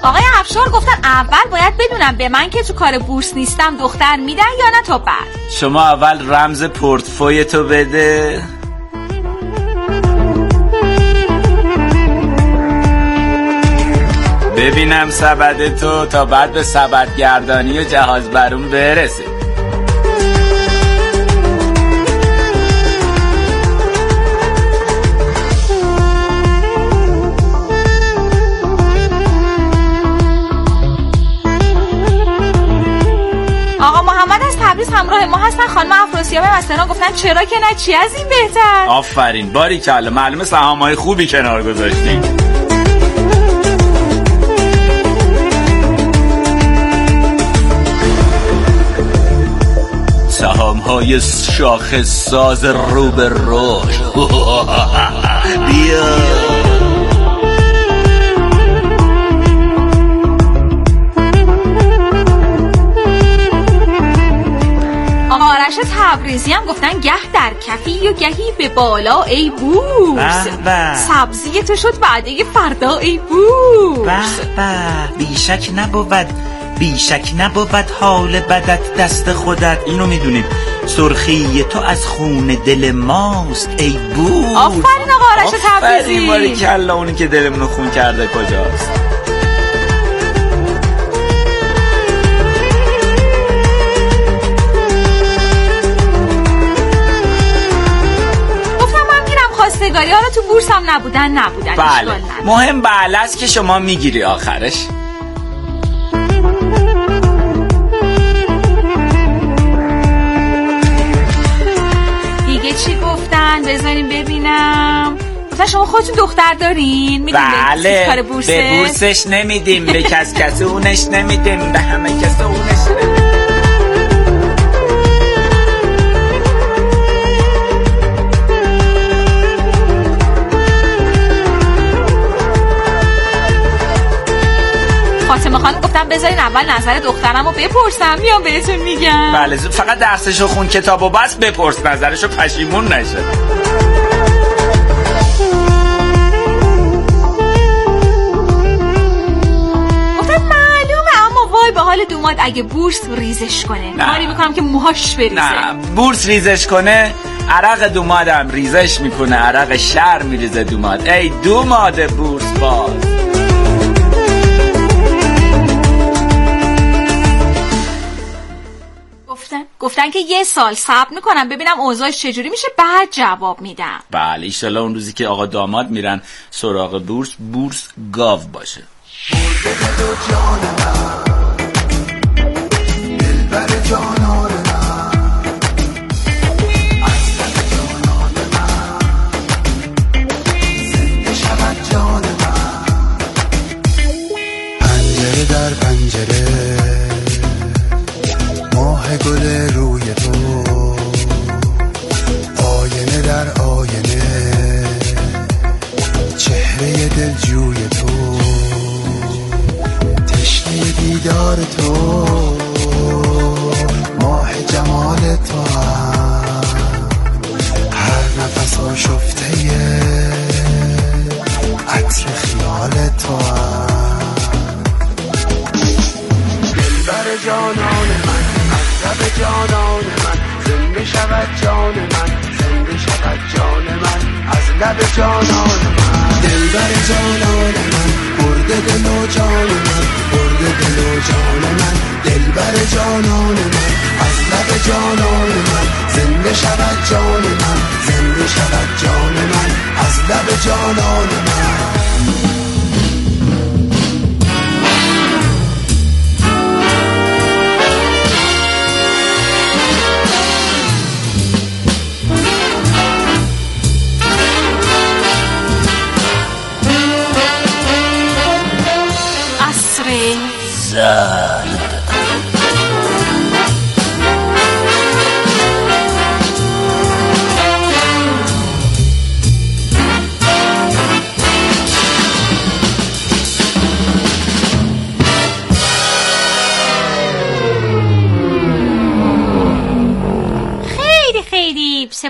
آقای افشار گفتن اول باید بدونم به من که تو کار بورس نیستم دختر میدن یا نه تا بعد. شما اول رمز پورتفوی تو بده. ببینم سبد تو تا بعد به سبدگردانی و جهاز برون برسه. آقا محمد از تبریز همراه ما هستن. خانم افراسیاب مثلا گفتن چرا که نه، چی از این بهتر. آفرین، باریکلا، معلومه سهام‌های خوبی کنار گذاشتین. سهام‌های شاخص ساز رو به رشد. بیا آرش تبریزی هم گفتن گه در کفی و گهی به بالا ای بورس. سبزی تو شد وعده فردا ای بورس. بیشک نبود حال بدت دست خودت. اینو میدونیم سرخی تو از خون دل ماست ای بورس. آفرین آقا آرش تبریزی. آفرین باریکلا، اونی که دلمونو خون کرده کجاست؟ خواستگاری ها رو تو بورس هم نبودن. بله مهم بله است که شما میگیری آخرش. دیگه چی گفتن؟ بذاریم ببینم. گفتن شما خودتون دختر دارین؟ بله کار بورسه؟ به بورسش نمیدیم، به کس اونش نمیدیم، به همه کس اونش نمیدیم. فاطمه خانم گفتم بذارین اول نظر دخترمو بپرسم میام بهتون میگم. بله فقط درسشو خون، کتابو بس بپرس، نظرشو پشیمون نشه. گفتم معلومه، اما وای به حال دوماد اگه بورس ریزش کنه. کاری میکنم که موهاش بریزه. نه بورس ریزش کنه عرق دومادم ریزش میکنه، عرق شر میریزه دوماد. ای دوماد بورس باز. گفتن که یه سال صبر میکنم ببینم اوضاعش چجوری میشه بعد جواب میدم. بله ایشالله اون روزی که آقا داماد میرن سراغ بورس گاو باشه. پنجره در پنجره ماه گل روی تو، آینه در آینه چهره دلجوی تو، تشنه دیدار تو، ماه جمال تو هم هر نفس آشفته عطر خیال تو هم. دلبر جانان من، لب جانان من، زنده شود جان من، زنده شود جان من از لب جانان من. دلبر جانان من، برده دل و جان من، برده دل و جان من. دلبر جانان من، از لب جانان من، زنده شود جان من، زنده شود جان من از لب جانان من.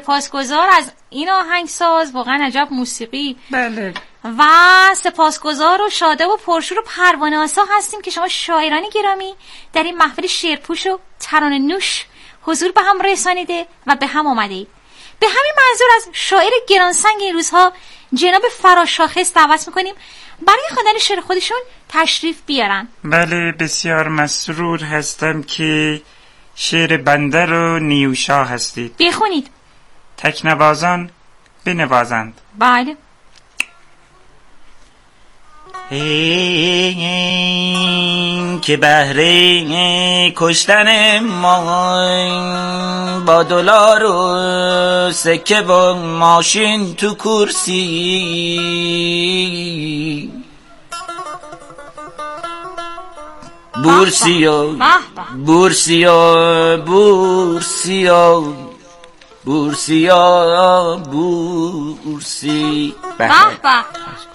سپاسگزار از این آهنگساز، واقعا عجب موسیقی. بله. و سپاسگزار و شاده و پرشور و پروانه آسا هستیم که شما شاعران گرامی در این محفل شعرپوش و ترانه نوش حضور به هم رسانیده و به هم آمده اید. به همین منظور از شاعر گرانسنگ این روزها جناب فراشاخص دعوت میکنیم برای خواندن شعر خودشون تشریف بیارن. بله، بسیار مسرور هستم که شعر بنده رو نیوشا هستید. بخونید. تکنوازان بنوازند. بله. که بهره کشتن ما با دلار و سکه و ماشین تو کرسی بورسیا بورسیا بورسیا بورسیا بورسی به به.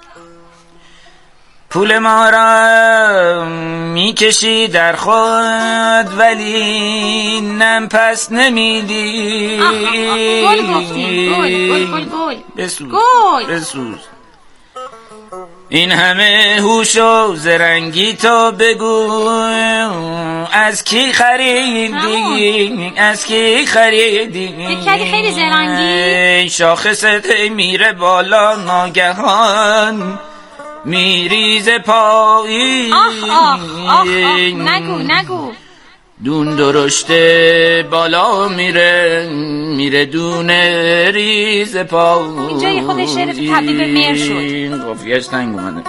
پول ما را میکشی در خود ولی نم پس نمیدی. گل گفتیم. گل بسوز. این همه هوش و زرنگی تو بگو از کی خریدی؟ از کی خریدی؟ بکردی خیلی زرنگی. شاخصت میره بالا ناگهان میریز پایی. آخ نگو. دون درشته بالا میره دونه ریز پایی. اینجا یه خود شعر تبدیل به میر شد. قافیه‌اش تنگ اومده.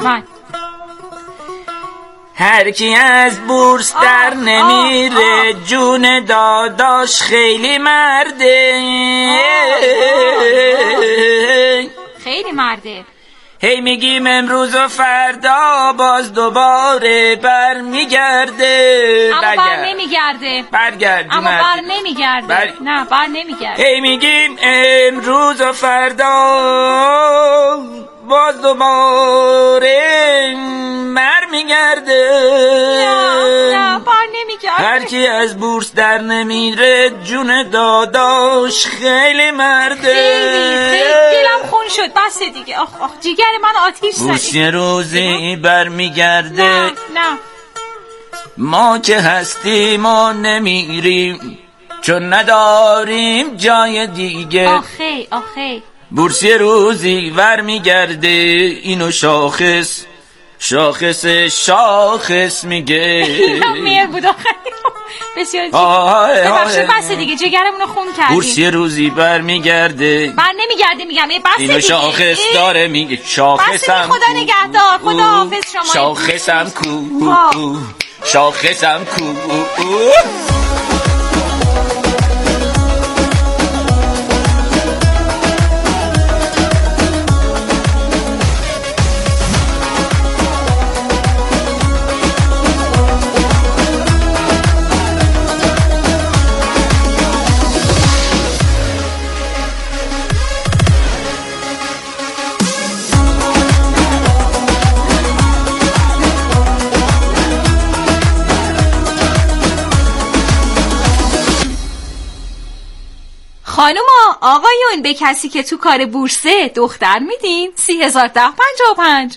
هر کی از بورس در نمیره جون داداش خیلی مرده. خیلی مرده. هی میگیم امروز و فردا باز دوباره برمیگرده. اما بر نمیگرده. برگرد. نه بر نمیگرده. هی میگیم امروز و فردا باز دوباره برمیگرده. نه بر نمیگرده. هر کی از بورس در نمیره جون داداش خیلی مرده. خیلی دلم خون شد. بس دیگه. آخ جیگر من آتیش زد. بورس یه روزی برمیگرده. نه ما که هستیم ما نمیریم چون نداریم جای دیگه. آخه بورس یه روزی برمیگرده. اینو شاخص میگه. میر بود آخه. بسیار ببخشید بس دیگه جگرمونو خون کردیم. بورس یه روزی برمیگرده. بر نمیگرده میگم بس دیگه. اینو شاخص داره میگه. شاخصم خدا نگهدار. خدا حافظ شما. شاخصم کو. خانوما آقایون به کسی که تو کار بورسه دختر میدین 30,1055.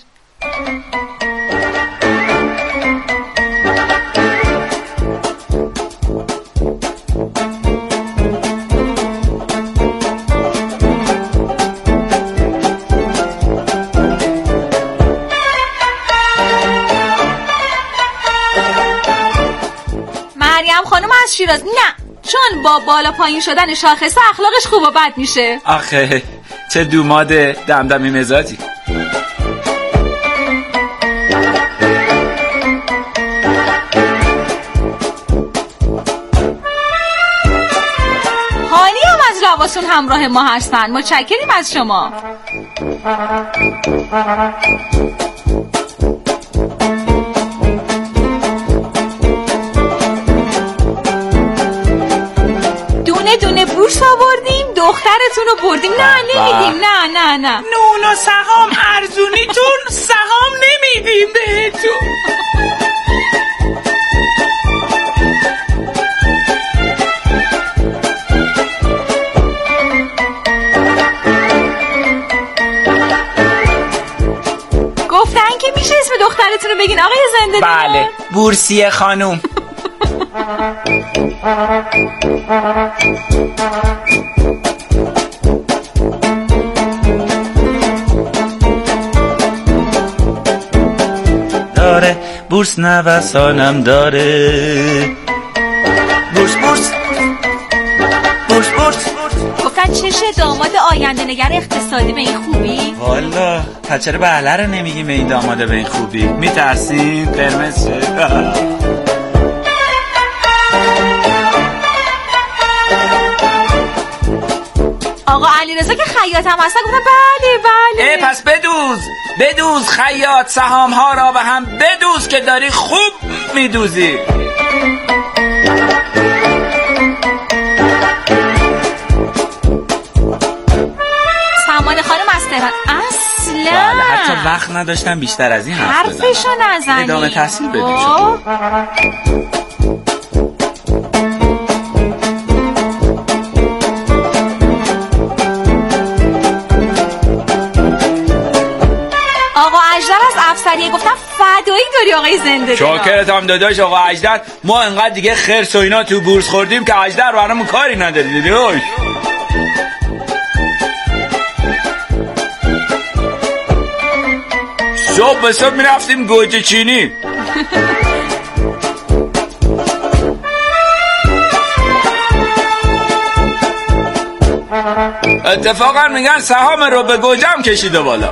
مریم خانم از شیراز. نه چون با بالا پایین شدن شاخصه اخلاقش خوب و بد میشه. آخه چه دوماد دمدمی مزاجی. هانی هم از لواسون همراه ما هستن. متشکریم از شما. دونه بورس آوردیم دخترتون رو بردیم. نه نمیدیم. نه نون و سهام ارزونیتون سهام نمیدیم بهتون. بگین آقای زنده دار. بله، بورسیه خانوم. داره بورس نوسانم داره. بورس بورس بورس بورس. گفتن چشه داماد آینده نگر اقتصادی به این خوبی؟ والا پس چرا بله رو نمیگیم به این داماده به این خوبی؟ میترسین قرمز شه؟ آقا علیرضا که خیاط هم هستن گفتن بله. پس بدوز خیاط سهام ها را به هم بدوز که داری خوب میدوزی. سامان خانم از تهران اصلا بله، حتی وقت نداشتم بیشتر از این حرف بزنم. حرفشو نزنی. ادامه تحصیل بدیم شما. آقا اجدر از افسریه گفتن فدایی داری آقای زنده. شاکرتم داداش آقا اجدر. ما انقدر دیگه خرس و اینا تو بورس خوردیم که اجدر برامون کاری نداری داداش. صبح به صبح میرفتیم گوجه چینی. اتفاقا میگن سهام رو به گوجم کشیده بالا.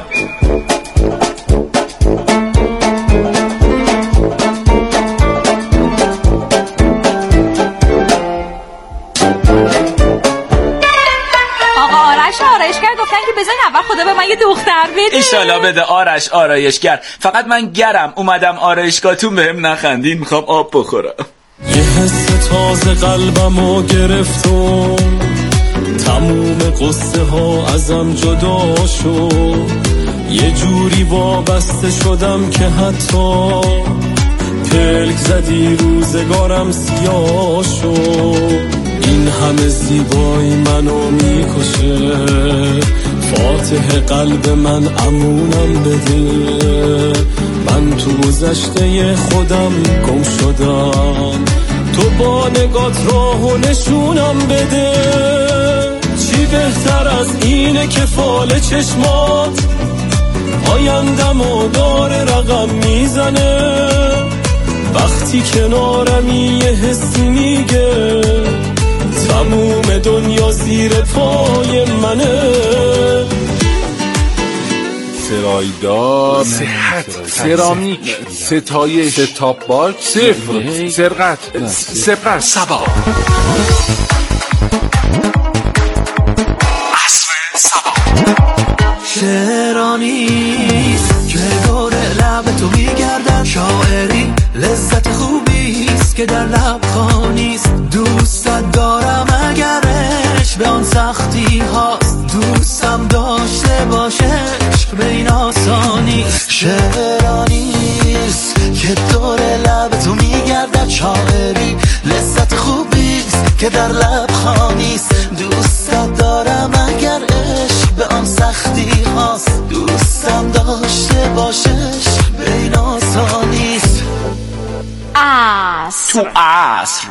آرایشگر گفتن که بزن اول خدا به من یه دختر بده. ایشالا بده آرش آرایشگر. فقط من گرم اومدم آرایشگاهتون بهم نخندین، میخوام آب بخورم. یه حس تازه قلبمو گرفتم، تموم قصه ها ازم جدا شد، یه جوری وابسته شدم که حتی پلک زدی روزگارم سیاه شد. این همه زیبایی منو میکشه، فاتح قلب من امونم بده. من تو گذشته خودم گم شدم، تو با نگات راهو نشونم بده. چی بهتر از اینه که فال چشمات آیندمو داره رقم میزنه. وقتی کنارمی یه حسی میگه تموم دنیا زیر پای منه. سرایدار، صحت، سرامیک، ستایش، ستاپ باکس، صفر، سرقت، سپر، سبا. شعرانیست که دور لب تو میگردن، شاعری لذت خوبیست که در لب خانیست. دوستت دارم اگرش به آن سختی هاست، دوستم داشته باشش به این آسانیست. شعرانیست که دور لب تو میگردن، شاعری لذت خوبیست که در لب خانیست. دوستت دارم اگر عشق به آن سختی هاست، دوستم داشته باشش به این آسانیست. تو عصر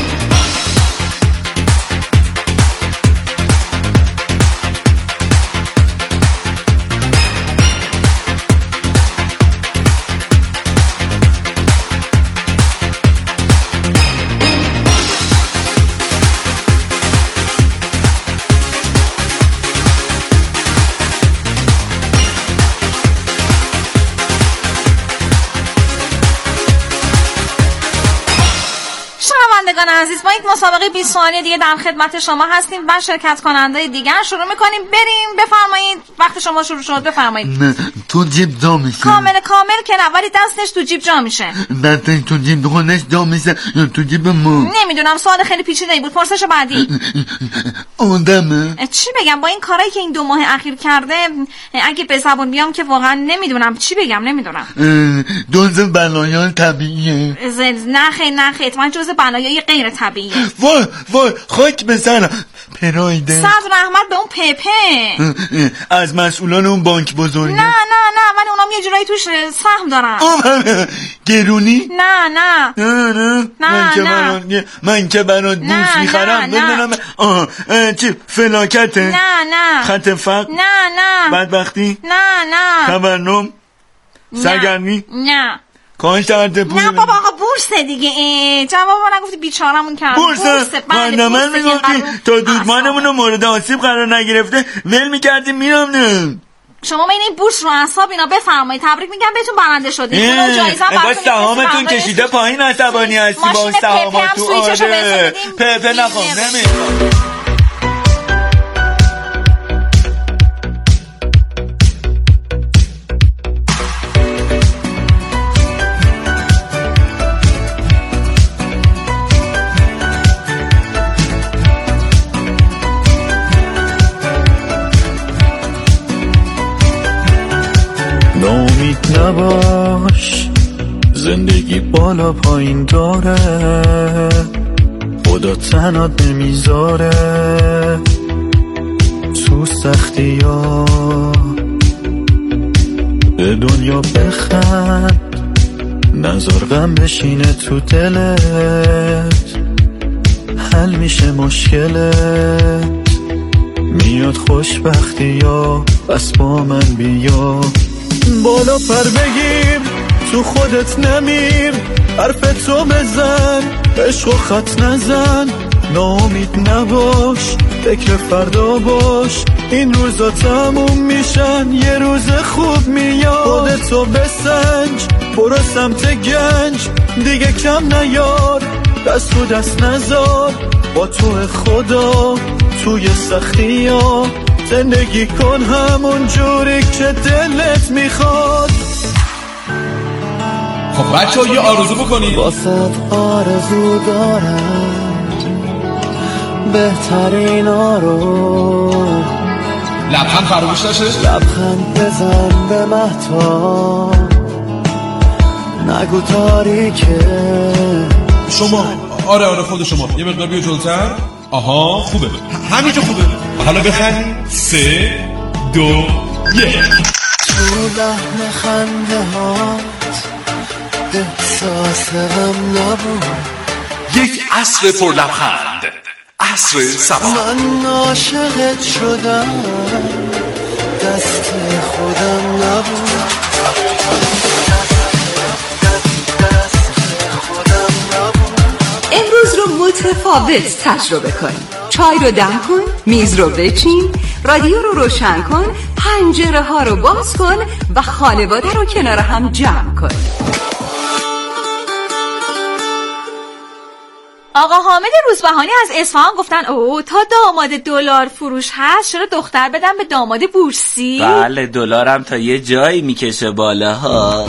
شنوندگان عزیز، ما یک مسابقه 20 ثانیه دیگه در خدمت شما هستیم و شرکت کننده دیگر شروع میکنیم. بریم بفرمایید، وقت شما شروع شد بفرمایید. نه تو جیب جا میشه. کامل که نه، ولی دستش تو جیب جا میشه. دستش تو جیب خودش جا میشه یا تو جیب ما؟ نمیدونم، سوال خیلی پیچیده‌ای بود. پرسش بعدی. آدمه؟ چی بگم با این کارایی که این 2 ماه اخیر کرده، اگه به زبون بیام که واقعا نمیدونم چی بگم. نمیدونم. جزء بلایای طبیعیه. نه خیر اتفاقا جزء بلایای غیر طبیعیه. وای خاک بزنم. پراید. صبر رحمت به اون پپه. از مسئولان اون بانک بزرگه. نه ولی اونام یه جورایی توش سهم دارن. گرونی؟ نه من که برات بورس میخرم بدونم. چی فلاکته؟ نه خط فقر؟ نه بدبختی؟ نه تورم؟ سرگرمی؟ نه کاهش درد پول؟ نه بابا آقا بورسه دیگه. جواب نگفتی بیچارمون کرد. بورسه من میگفتی تا دودمانمون رو مورد آسیب قرار نگرفته ول میکردیم میرم. نه شما این بورس رو اعصاب اینا بفرمایید. تبریک میگم بهتون برنده شدید. اون جایزه براتون سهامتون کشیده پایین عصبانی هستی با اون سهاماتون. آره پپه نخوام نمیخوام. ناامید نباش، زندگی بالا پایین داره، خدا تنات نمیذاره. تو سختی ها به دنیا بخند، نذار غم بشینه تو دلت، حل میشه مشکلت، میاد خوشبختی ها. بس با من بیا بالا پر بگیر، تو خودت نمیر، حرف تو بزن، عشق و خط نزن. ناامید نباش، فکر فردا باش، این روزا تموم میشن، یه روز خوب میاد. خودتو بسنج، برو سمت گنج، دیگه کم نیار، دست تو دست نزار. با تو خدا توی سختی ها زندگی کن همون جوری که دلت میخواد. خب بچه ها یه آرزو بکنید. واسه آرزو دارم بهترین آرو، لبخند فراموش نشه، لبخند بزن به مهتاب، نگو تاریکه. شما آره خود شما یه مقدار بیا جلوتر. آها خوبه، همینجا خوبه. حالا بخند. 3 2 1. تو لحن خنده هات احساس غم نبود، یک عصر پر لبخند، عصر صبا. من عاشقت شدم، دست خودم نبود. امروز رو متفاوت تجربه کن. چای رو دم کن، میز رو بچین، رادیو رو روشن کن، پنجره ها رو باز کن و خانواده رو کنار هم جمع کن. آقا حامد روزبهانی از اصفهان گفتن تا داماد دلار فروش هست، چرا دختر بدم به داماد بورسی؟ بله دلارم تا یه جایی میکشه بالاها.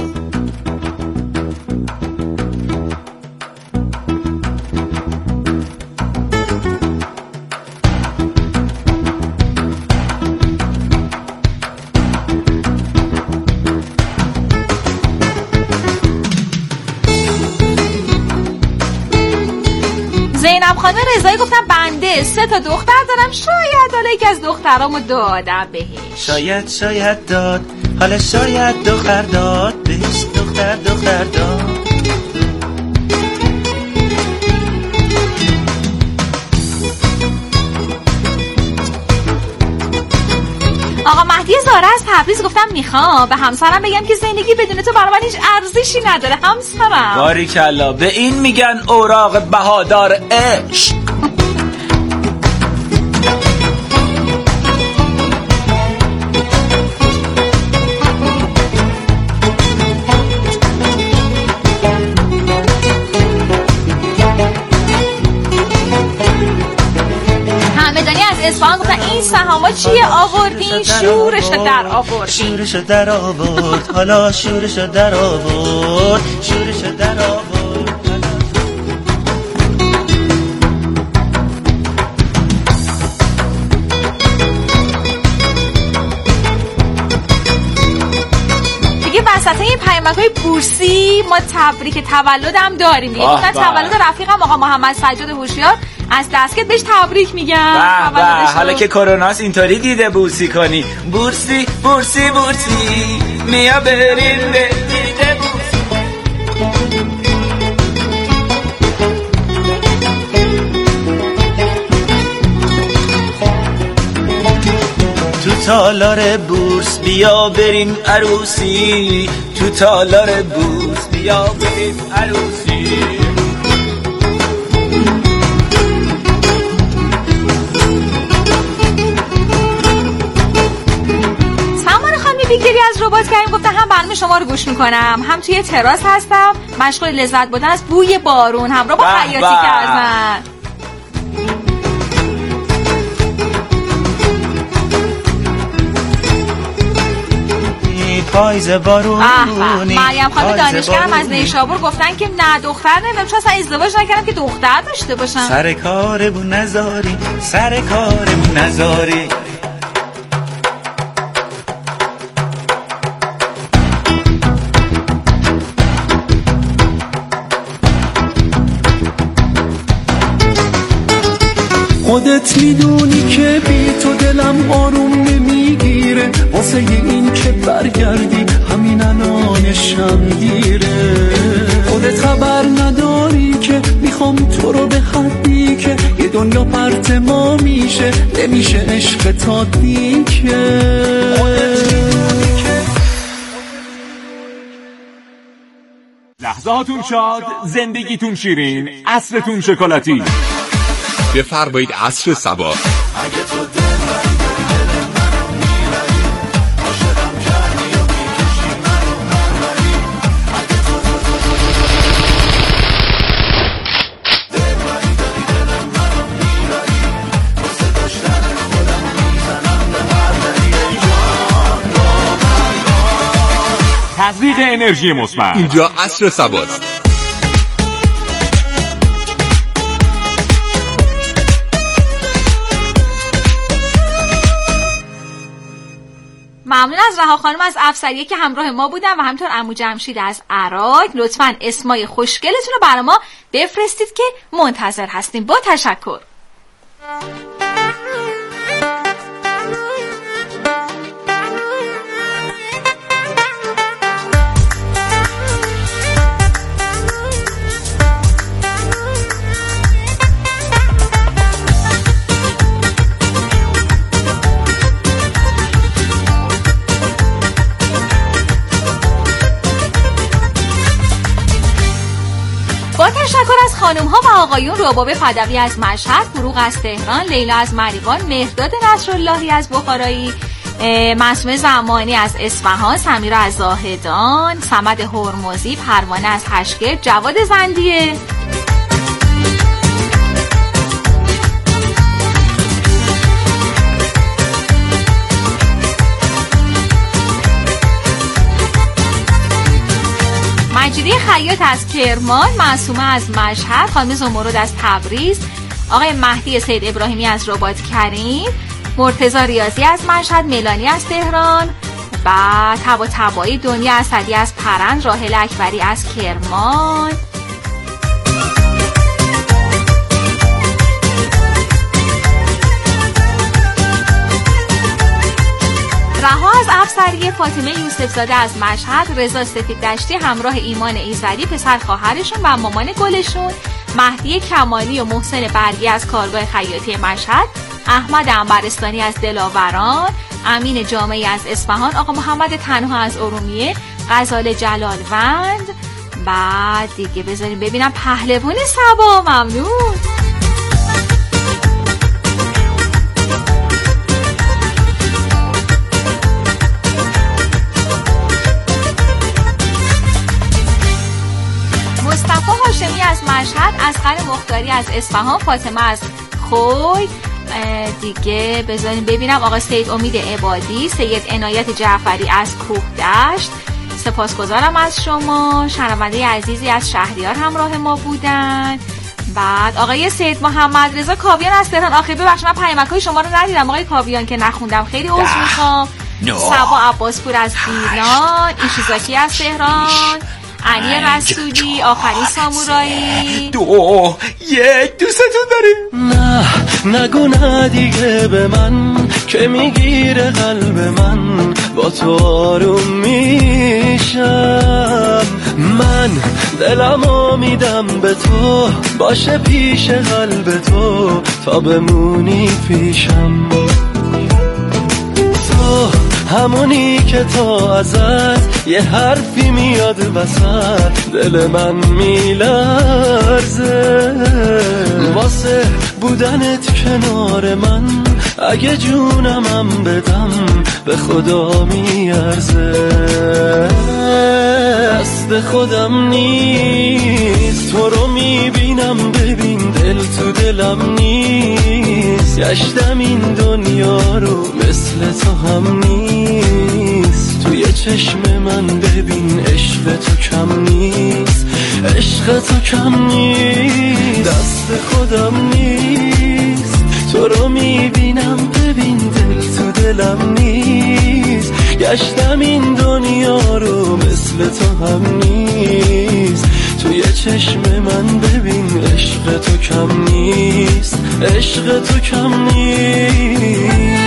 زینب خانم رضایی گفتن بنده 3 تا دختر دارم، شاید حالا یکی از دخترامو دادم بهش. شاید داد، حالا شاید دختر داد بهش، دختر داد. آقا مهدی زاره از تبریز گفتم میخوام به همسرم بگم که زندگی بدون تو برای من هیچ ارزشی نداره. همسرم باریکلا، به این میگن اوراق بهادار عشق. اصفهان گفتن این سهاما چیه آوردین؟ شورشو در آورد، حالا شورشو در آورد. دیگه وسط این پیامک‌های بورسی ما تبریک تولدم داریم دیگه. گفتن تولد رفیقم آقا محمد سجاد هوشیار از دستگت بهش تبریک میگم. حالا که کروناست اینطوری دیده بورسی کنی. بورسی بورسی بورسی میا بریم به دیده بورسی. تو تالار بورس بیا بریم عروسی، تو تالار بورس بیا بریم عروسی. بیکتری از ربات کردیم. گفتم هم برنامه شما رو گوش میکنم، هم توی تراس هستم مشغول لذت بردن از بوی بارون همراه با حیاتی کردن. پاییز بارونی. مریم خانم دانشگرم از نیشابور گفتن که نه دختر نمیدونم چون اصلا ازدواج نکردم که دختر داشته باشم. سر کارمون نذاری، سر کارمون نذاری. خودت میدونی که بی تو دلم آروم نمیگیره، واسه این که برگردی همین الانشم دیره. خودت خبر نداری که میخوام تو رو به حدی که یه دنیا پرت ما میشه، نمیشه عشق تا دیگه. لحظه هاتون شاد، زندگیتون شیرین، عصرتون شکلاتی. بفرمایید عصر صبا. تزریق انرژی مثبت. اینجا عصر صباست. ممنون از رها خانم از افسریه که همراه ما بودن و همینطور عمو جمشید از عراق. لطفاً اسمای خوشگلتون رو برای ما بفرستید که منتظر هستیم. با تشکر. از خانم‌ها و آقایون رباب فدوی از مشهد، فروغ از تهران، لیلا از مریوان، مهرداد نصراللهی از بخارایی، معصومه زمانی از اصفهان، سمیرا از زاهدان، صمد هرمزی، پروانه از هشگرد، جواد زندیه، مجیدی خیاط از کرمان، معصومه از مشهد، خانم زمرد از تبریز، آقای مهدی سید ابراهیمی از رباط کریم، مرتضی ریاضی از مشهد، ملانی از تهران، بعد تبایی دنیا اسدی از پرند، راحل اکبری از کرمان، رها از افسریه، فاطمه یوسف زاده از مشهد، رضا سفید دشتی همراه ایمان ایزدی پسر خواهرشون و مامان گلشون، مهدی کمالی و محسن برگی از کارگاه خیاطی مشهد، احمد عنبرستانی از دلاوران، امین جامعی از اصفهان، آقا محمد تنها از ارومیه، غزال جلالوند. بعد دیگه بذاریم ببینم پهلوان صبا. ممنون. مصطفی هاشمی از مشهد، اصغر مختاری از اصفهان، فاطمه از خوی. دیگه بذاریم ببینم آقا سید امید عبادی، سید عنایت جعفری از کوهدشت. سپاسگزارم از شما. شنونده عزیزی از شهریار همراه ما بودن. بعد آقای سید محمد رضا کاویان از تهران. آخه ببخشید من پیامک‌های شما رو ندیدم آقای کاویان که نخوندم، خیلی عذر میخوام. سبا عباسپور از گیلان، ایشیزاکی از تهران، علی رسولی، آخرین سامورایی. 2 1 دوستتون داریم. نه نگو نه دیگه به من که میگیره قلب من، با تو آروم میشم. من دلمو میدم به تو، باشه پیش قلب تو تا بمونی پیشم. تو همونی که تا ازت یه حرفی میاد وسط، دل من میلرزه واسه بودنت کنار من. اگه جونمم بدم به خدا میارزه. دست خودم نیست، تو رو میبینم ببین دل تو دلم نیست. گشتم این دنیا رو مثل تو هم نیست. توی چشم من ببین عشق تو کم نیست، عشق تو کم نیست. دست خودم نیست، تو رو میبینم ببین دل تو دلم نیست. گشتم این دنیا رو مثل تو هم نیست. توی چشم من ببین عشق تو کم نیست، عشق تو کم نیست.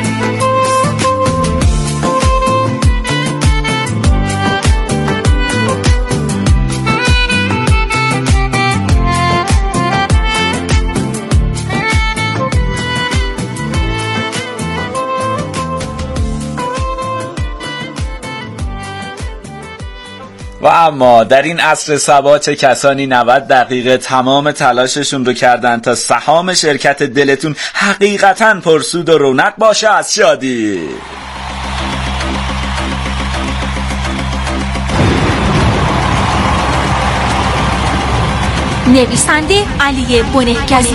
و اما در این عصر صبا چه کسانی 90 دقیقه تمام تلاششون رو کردن تا سهام شرکت دلتون حقیقتاً پرسود و رونق باشه از شادی. نویسنده علی بنهگزی،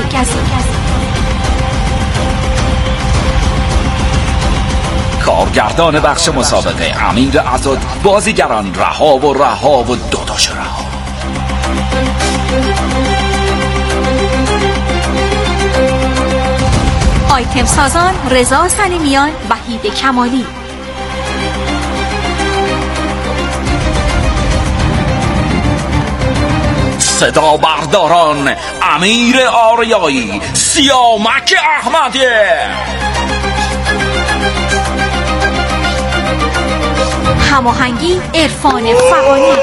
کارگردان بخش مسابقه امیر عزاد، بازیگران رها و داداش رها. آیتم سازان رضا سلیمیان، وحید کمالی. صدا برداران امیر آریایی، سیامک احمدی. هماهنگی عرفان فغانی.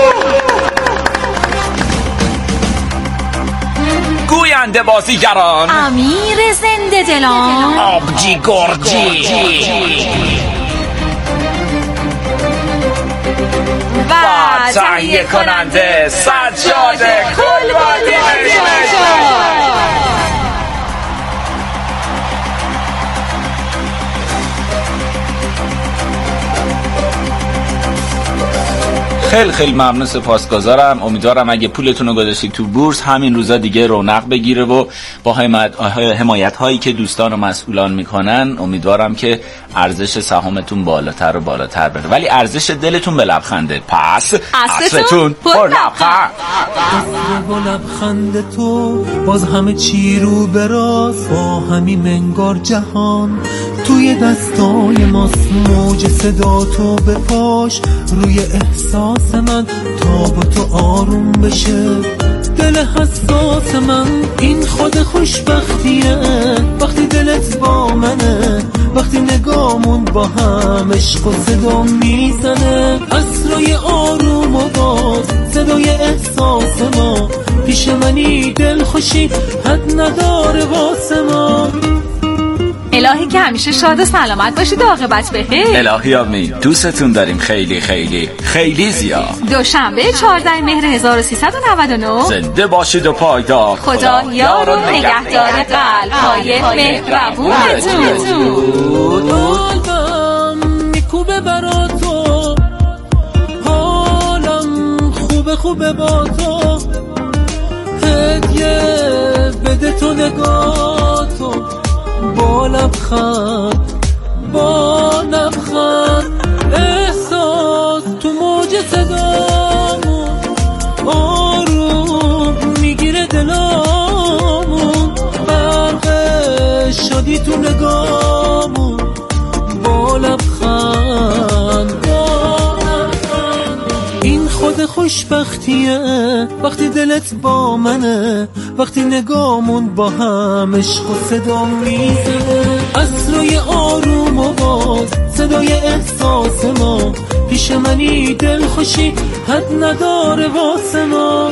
گوینده بازیگران امیر زنده دلان، آبجی گرجی و تهیه کننده سجاد کلبادی. خیلی ممنون، سپاسگزارم. امیدوارم اگه پولتون رو گذاشتید تو بورس همین روزا دیگه رونق بگیره و با حمایت هایی که دوستان و مسئولان میکنن امیدوارم که ارزش سهامتون بالاتر و بالاتر بره، ولی ارزش دلتون به لبخنده. پس عصرتون پر لبخند. با لبخند تو باز همه چی رو براست، با همین منگار جهان توی دستای ماست. موج صدا تو بپاش روی احساس من تا با تو آروم بشه دل حساس من. این خود خوشبختیه وقتی دلت با منه، وقتی نگامون با هم عشق و صدا میزنه. عصرای آروم و باز صدای احساس ما، پیش منی دل خوشی حد نداره واسه ما. الهی که همیشه شاد و سلامت باشید و عاقبت بخیر. الهی آمین. دوستتون داریم خیلی خیلی خیلی زیاد. دوشنبه 14 مهر 1399. زنده باشید و پایدار. خدا یار و نگهدار قلب‌های مهربونتون. قلبم میکوبه برا تو، حالم خوبه با تو. هدیه بده تو نگاه تو، با لبخند احساس تو موج صدامون آروم میگیره دلامون. برق شادی تو نگامون با لبخند این خود خوش خوشبختیه وقتی دلت با منه، وقتی نگامون با هم عشق و صدا میزنه. عصرای آروم و باز صدای احساس ما، پیش منی دل خوشی حد نداره واسه ما.